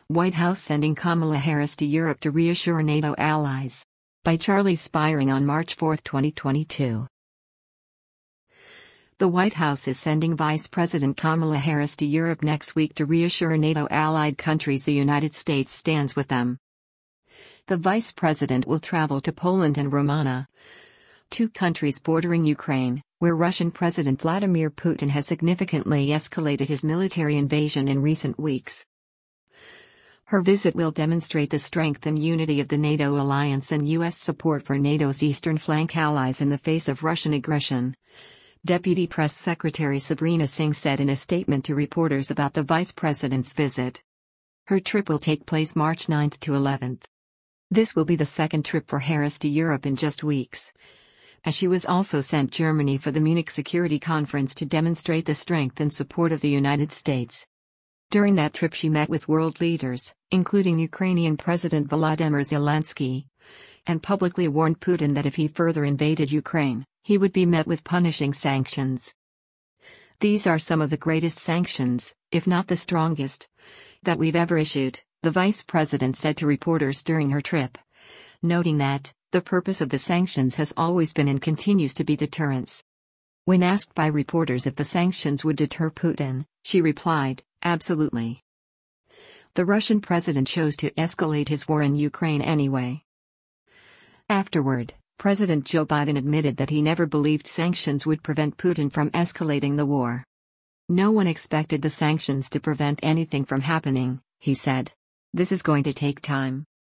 White House sending Kamala Harris to Europe to reassure NATO allies. By Charlie Spiring on March 4, 2022. The White House is sending Vice President Kamala Harris to Europe next week to reassure NATO allied countries the United States stands with them. The Vice President will travel to Poland and Romania, two countries bordering Ukraine, where Russian President Vladimir Putin has significantly escalated his military invasion in recent weeks. Her visit will demonstrate the strength and unity of the NATO alliance and U.S. support for NATO's eastern flank allies in the face of Russian aggression, Deputy Press Secretary Sabrina Singh said in a statement to reporters about the Vice President's visit. Her trip will take place March 9 to 11. This will be the second trip for Harris to Europe in just weeks, as she was also sent Germany for the Munich Security Conference to demonstrate the strength and support of the United States. During that trip she met with world leaders, including Ukrainian President Volodymyr Zelensky, and publicly warned Putin that if he further invaded Ukraine, he would be met with punishing sanctions. These are some of the greatest sanctions, if not the strongest, that we've ever issued, the vice president said to reporters during her trip, noting that the purpose of the sanctions has always been and continues to be deterrence. When asked by reporters if the sanctions would deter Putin, she replied, "Absolutely." The Russian president chose to escalate his war in Ukraine anyway. Afterward, President Joe Biden admitted that he never believed sanctions would prevent Putin from escalating the war. "No one expected the sanctions to prevent anything from happening," he said. "This is going to take time."